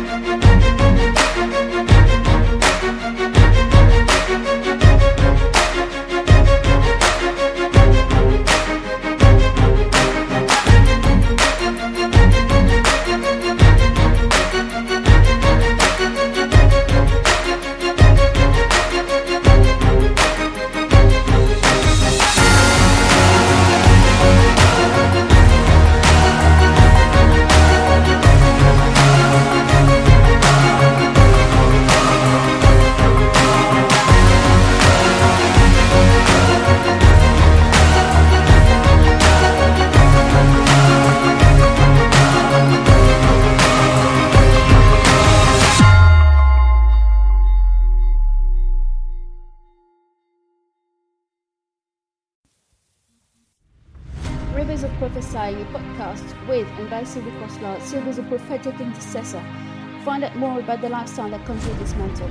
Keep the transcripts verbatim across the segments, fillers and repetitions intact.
Rivers of Prophesying, a podcast with and by Sylvie Crosslar. Sylvie is a prophetic intercessor. Find out more about the lifestyle that comes with this mantle.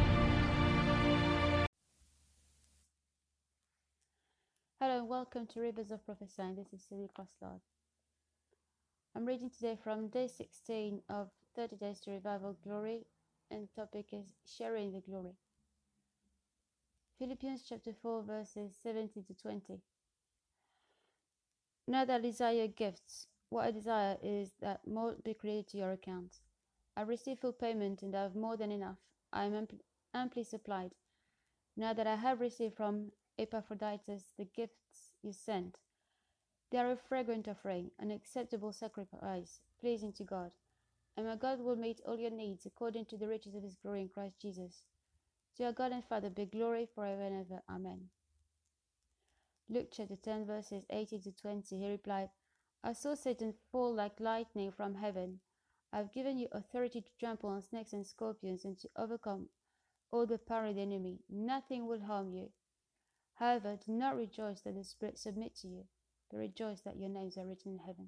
Hello and welcome to Rivers of Prophesying. This is Sylvie Crosslar. I'm reading today from day sixteen of thirty Days to Revival Glory, and the topic is Sharing the Glory. Philippians chapter four verses seventeen to twenty. Now that I desire your gifts, what I desire is that more be credited to your account. I receive full payment and I have more than enough. I am ampl- amply supplied. Now that I have received from Epaphroditus the gifts you sent, they are a fragrant offering, an acceptable sacrifice, pleasing to God. And my God will meet all your needs according to the riches of his glory in Christ Jesus. To our God and Father be glory forever and ever. Amen. Luke chapter ten verses eighteen to twenty, he replied, I saw Satan fall like lightning from heaven. I have given you authority to trample on snakes and scorpions and to overcome all the power of the enemy. Nothing will harm you. However, do not rejoice that the Spirit submit to you, but rejoice that your names are written in heaven.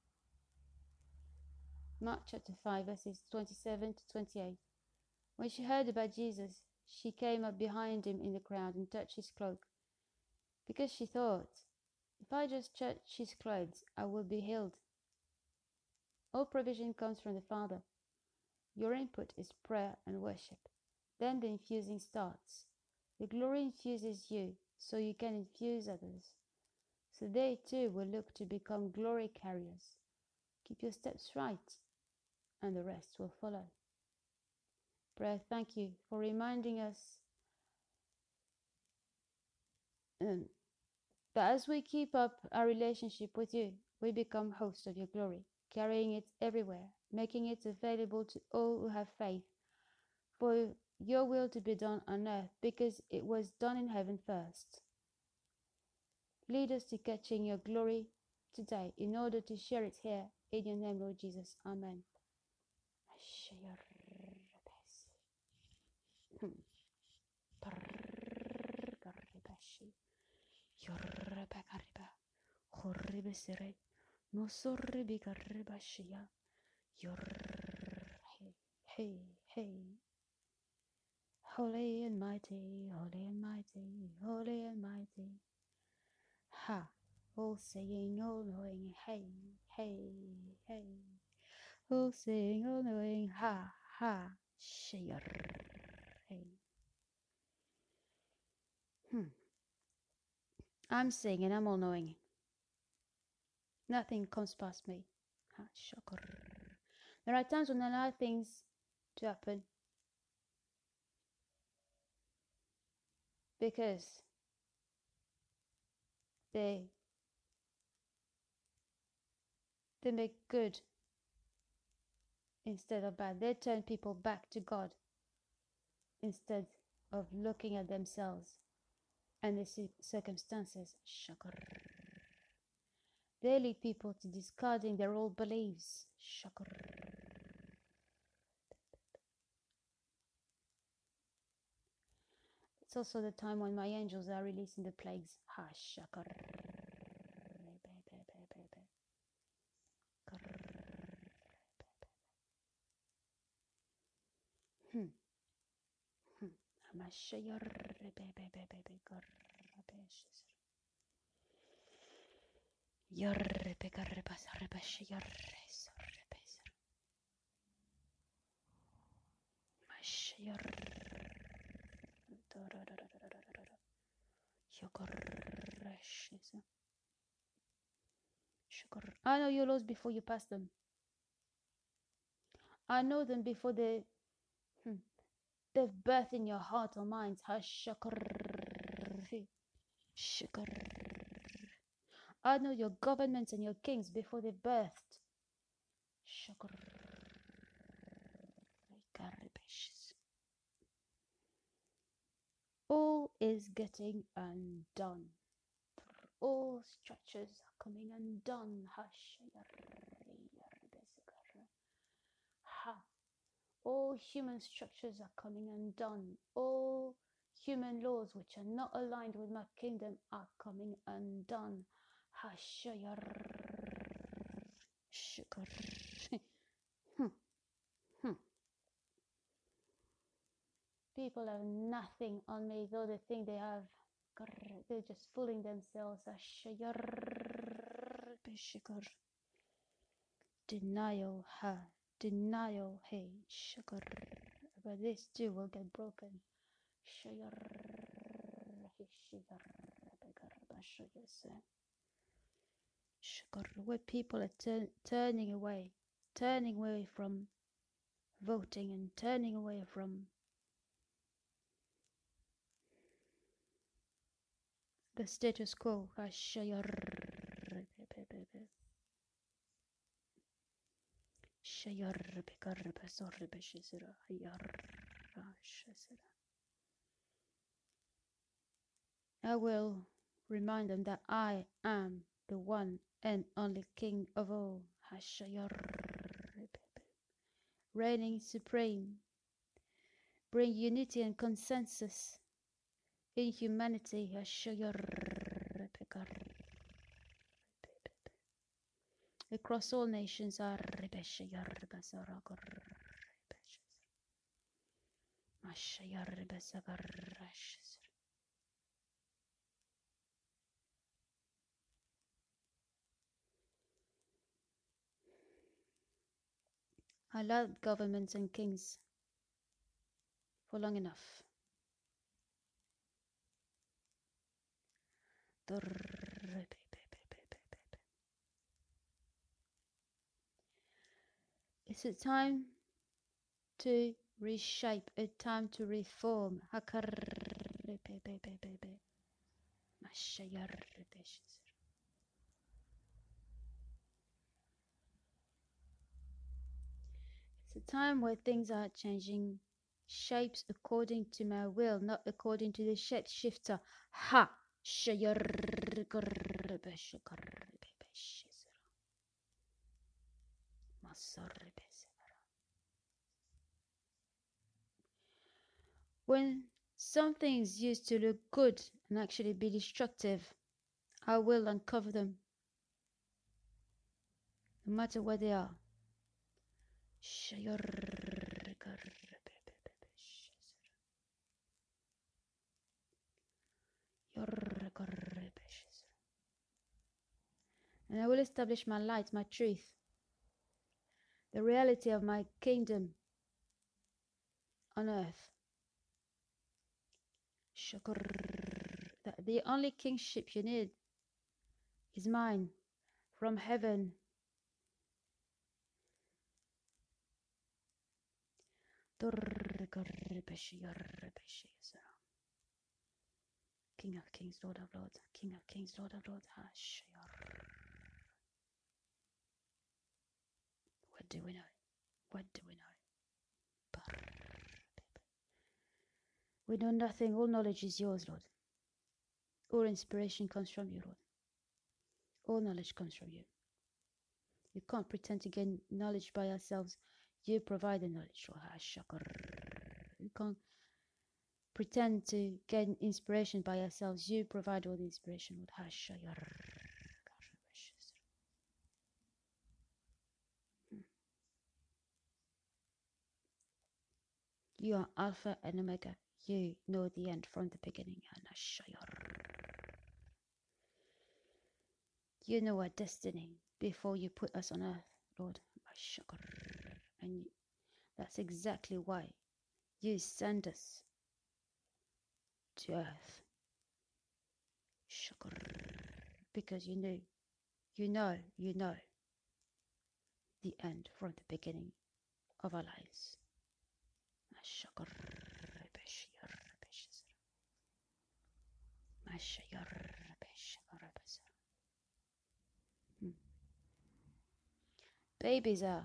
Mark chapter five verses twenty-seven to twenty-eight. When she heard about Jesus, she came up behind him in the crowd and touched his cloak, because she thought, if I just touch his clothes, I will be healed. All provision comes from the Father. Your input is prayer and worship. Then the infusing starts. The glory infuses you, so you can infuse others. So they too will look to become glory carriers. Keep your steps right, and the rest will follow. Prayer, thank you for reminding us um, that as we keep up our relationship with you, we become hosts of your glory, carrying it everywhere, making it available to all who have faith, for your will to be done on earth, because it was done in heaven first. Lead us to catching your glory today in order to share it here. In your name, Lord Jesus. Amen. Hey, hey. Holy and mighty, holy and mighty, holy and mighty. Ha, all seeing, all knowing, hey, hey, hey. All seeing, all knowing, ha, ha, share, hey. Hmm. I'm seeing and I'm all knowing. Nothing comes past me. Ha, shakar. There are times when I allow things to happen because they they make good instead of bad. They turn people back to God instead of looking at themselves and the circumstances. Shakar. They lead people to discarding their old beliefs. Shakar. It's also the time when my angels are releasing the plagues. Ha shakar. Hmm. Hmm. I know your laws before you pass them. I know them before they, hmm, they've birth in your heart or minds. I know your governments and your kings before they birthed. All is getting undone. All structures are coming undone. Ha. All human structures are coming undone. All human laws which are not aligned with my kingdom are coming undone. hmm. Hmm. People have nothing on me, though they think they have. They're just fooling themselves. Denial, ha. Denial, hey. But this too will get broken. Where people are tur- turning away, turning away from voting and turning away from the status quo. I will remind them that I am the one and only King of all, reigning supreme. Bring unity and consensus in humanity. Across all nations. I allowed governments and kings for long enough. It's a time to reshape, a time to reform. It's a time where things are changing shapes according to my will, not according to the shape shifter. Ha! When something is used to look good and actually be destructive, I will uncover them, no matter where they are. And I will establish my light, my truth, the reality of my kingdom on earth. That the only kingship you need is mine from heaven. King of kings, Lord of lords, King of kings, Lord of lords. What do we know? What do we know? We know nothing. All knowledge is yours, Lord. All inspiration comes from you, Lord. All knowledge comes from you. You can't pretend to gain knowledge by yourselves. You provide the knowledge, Lord. You can't pretend to gain inspiration by yourselves. You provide all the inspiration, Lord. You are Alpha and Omega. You know the end from the beginning. You know our destiny before you put us on earth, Lord. And that's exactly why you sent us to earth. Shukr. Because you knew, you know, you know the end from the beginning of our lives. Shukr. Hmm. Babies are,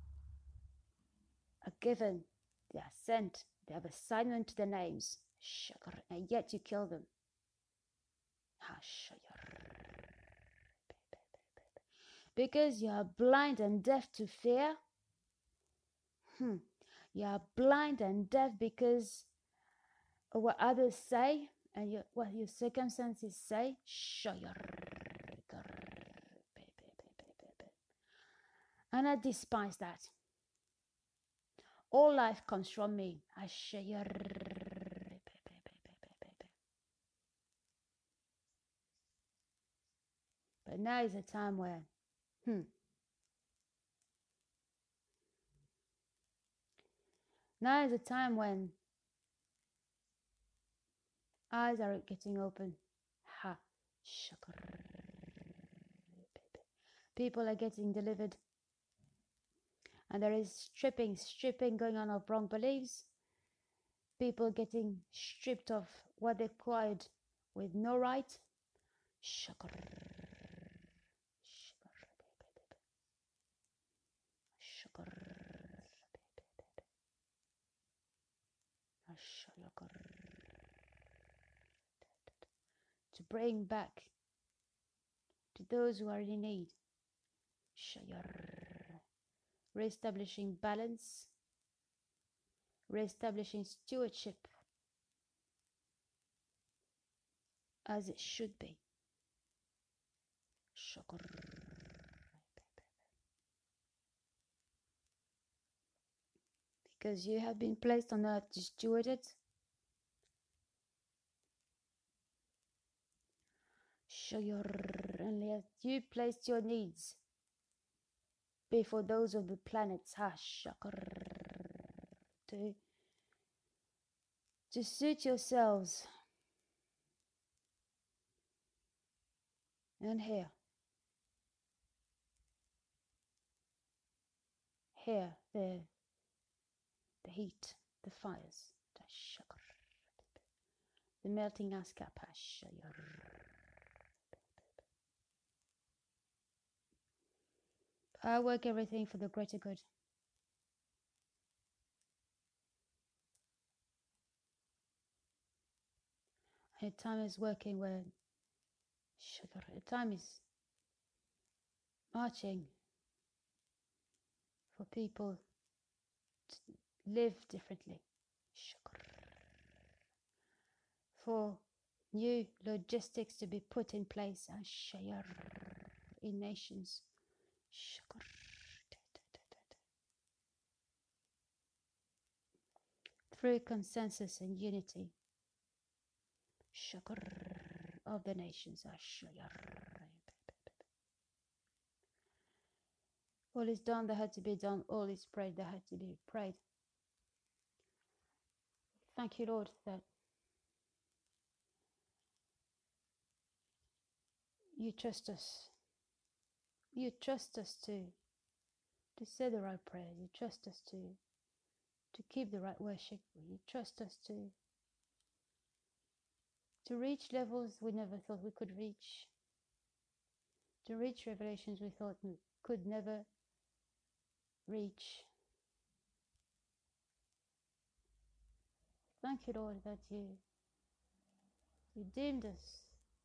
are given, they are sent, they have assignment to their names, and yet you kill them. Because you are blind and deaf to fear. Hmm. You are blind and deaf because of what others say and your, what your circumstances say. And I despise that. All life comes from me. But now is a time where, hmm, now is a time when eyes are getting open. Ha, people are getting delivered. And there is stripping, stripping going on of wrong beliefs. People getting stripped of what they acquired with no right. To bring back to those who are in need. Re-establishing balance, re-establishing stewardship as it should be. Because you have been placed on earth to steward it. And let you place your needs before those of the planets. To, to suit yourselves. And here. Here, the, the heat, the fires. The melting ice cap. I work everything for the greater good. And time is working where time is marching for people to live differently. For new logistics to be put in place in nations. Through consensus and unity of the nations. All is done that had to be done. All is prayed that had to be prayed. Thank you, Lord, that you trust us. You trust us to, to say the right prayer. You trust us to, to keep the right worship. You trust us to, to reach levels we never thought we could reach. To reach revelations we thought we could never reach. Thank you, Lord, that you, you deemed us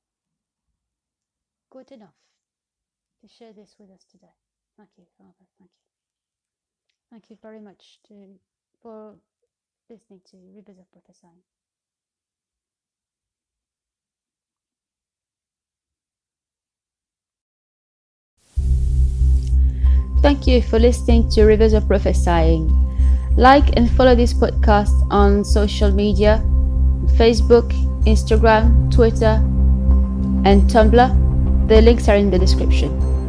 good enough to share this with us today. Thank you, Father. Thank you. Thank you very much to, for listening to Rivers of Prophesying. Thank you for listening to Rivers of Prophesying. Like and follow this podcast on social media, Facebook, Instagram, Twitter, and Tumblr. The links are in the description.